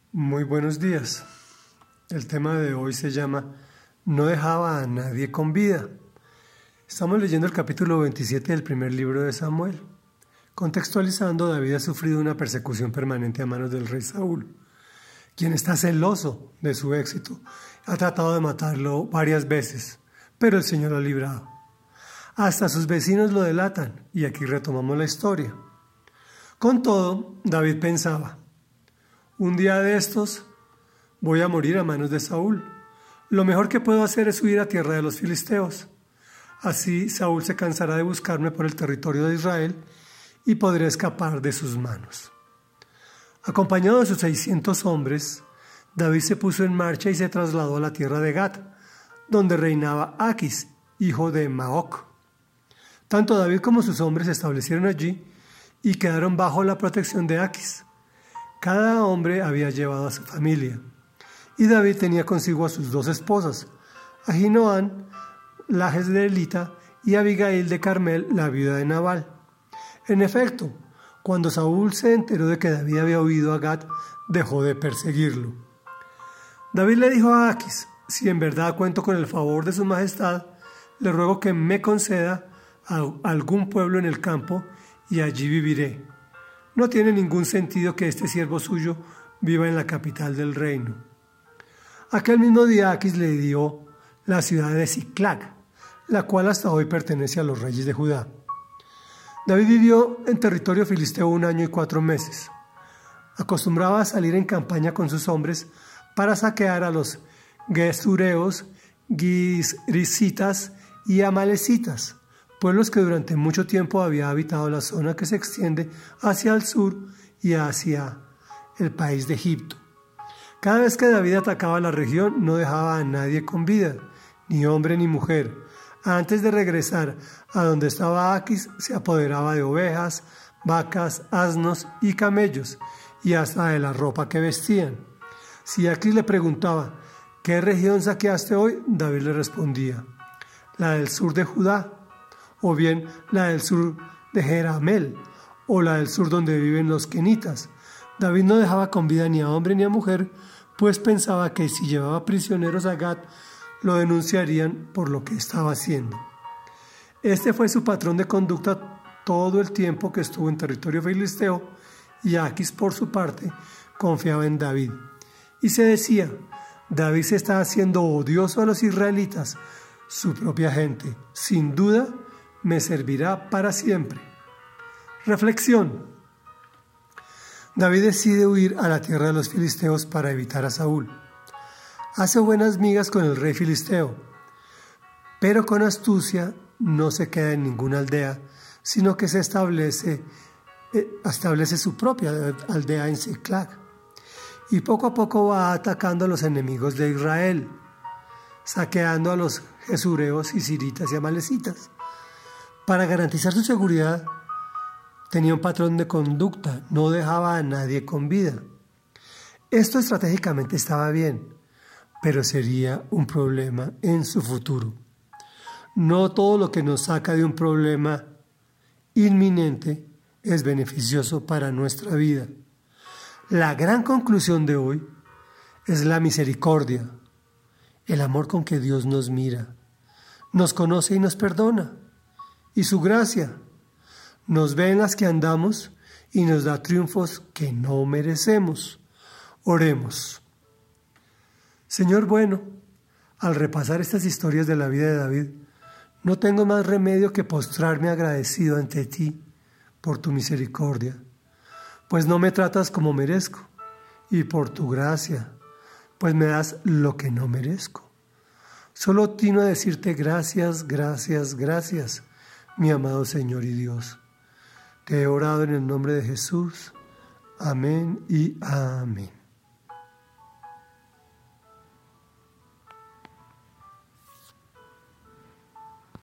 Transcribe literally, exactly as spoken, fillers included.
Muy buenos días. El tema de hoy se llama No dejaba a nadie con vida. Estamos leyendo el capítulo veintisiete del primer libro de Samuel. Contextualizando, David ha sufrido una persecución permanente a manos del rey Saúl, quien está celoso de su éxito. Ha tratado de matarlo varias veces, pero el Señor lo ha librado. Hasta sus vecinos lo delatan, y aquí retomamos la historia. Con todo, David pensaba: un día de estos voy a morir a manos de Saúl. Lo mejor que puedo hacer es huir a tierra de los filisteos. Así Saúl se cansará de buscarme por el territorio de Israel y podré escapar de sus manos. Acompañado de sus seiscientos hombres, David se puso en marcha y se trasladó a la tierra de Gat, donde reinaba Aquis, hijo de Maoc. Tanto David como sus hombres se establecieron allí y quedaron bajo la protección de Aquis. Cada hombre había llevado a su familia, y David tenía consigo a sus dos esposas, Ahinoam, la jezreelita, y Abigail de Carmel, la viuda de Nabal. En efecto, cuando Saúl se enteró de que David había huido a Gat, dejó de perseguirlo. David le dijo a Aquis: si en verdad cuento con el favor de su majestad, le ruego que me conceda a algún pueblo en el campo y allí viviré. No tiene ningún sentido que este siervo suyo viva en la capital del reino. Aquel mismo día Aquis le dio la ciudad de Siclag, la cual hasta hoy pertenece a los reyes de Judá. David vivió en territorio filisteo un año y cuatro meses. Acostumbraba a salir en campaña con sus hombres para saquear a los gesureos, gisrisitas y amalecitas, pueblos que durante mucho tiempo había habitado la zona que se extiende hacia el sur y hacia el país de Egipto. Cada vez que David atacaba la región, no dejaba a nadie con vida, ni hombre ni mujer. Antes de regresar a donde estaba Aquis, se apoderaba de ovejas, vacas, asnos y camellos, y hasta de la ropa que vestían. Si Aquis le preguntaba: ¿qué región saqueaste hoy?, David le respondía: la del sur de Judá, o bien la del sur de Jeramel, o la del sur donde viven los kenitas. David no dejaba con vida ni a hombre ni a mujer, pues pensaba que si llevaba prisioneros a Gat, lo denunciarían por lo que estaba haciendo. Este fue su patrón de conducta todo el tiempo que estuvo en territorio filisteo, y Aquis, por su parte, confiaba en David. Y se decía: David se está haciendo odioso a los israelitas, su propia gente. Sin duda, me servirá para siempre. Reflexión. David decide huir a la tierra de los filisteos para evitar a Saúl. Hace buenas migas con el rey filisteo, pero con astucia no se queda en ninguna aldea, sino que se establece, eh, establece su propia aldea en Siclag, y poco a poco va atacando a los enemigos de Israel, saqueando a los gesureos, siritas y amalecitas. Para garantizar su seguridad, tenía un patrón de conducta: no dejaba a nadie con vida. Esto estratégicamente estaba bien, pero sería un problema en su futuro. No todo lo que nos saca de un problema inminente es beneficioso para nuestra vida. La gran conclusión de hoy es la misericordia, el amor con que Dios nos mira, nos conoce y nos perdona, y su gracia nos ve en las que andamos y nos da triunfos que no merecemos. Oremos. Señor bueno, al repasar estas historias de la vida de David, no tengo más remedio que postrarme agradecido ante ti por tu misericordia, pues no me tratas como merezco, y por tu gracia, pues me das lo que no merezco. Solo atino a decirte gracias, gracias, gracias, mi amado Señor y Dios. Te he orado en el nombre de Jesús. Amén y amén.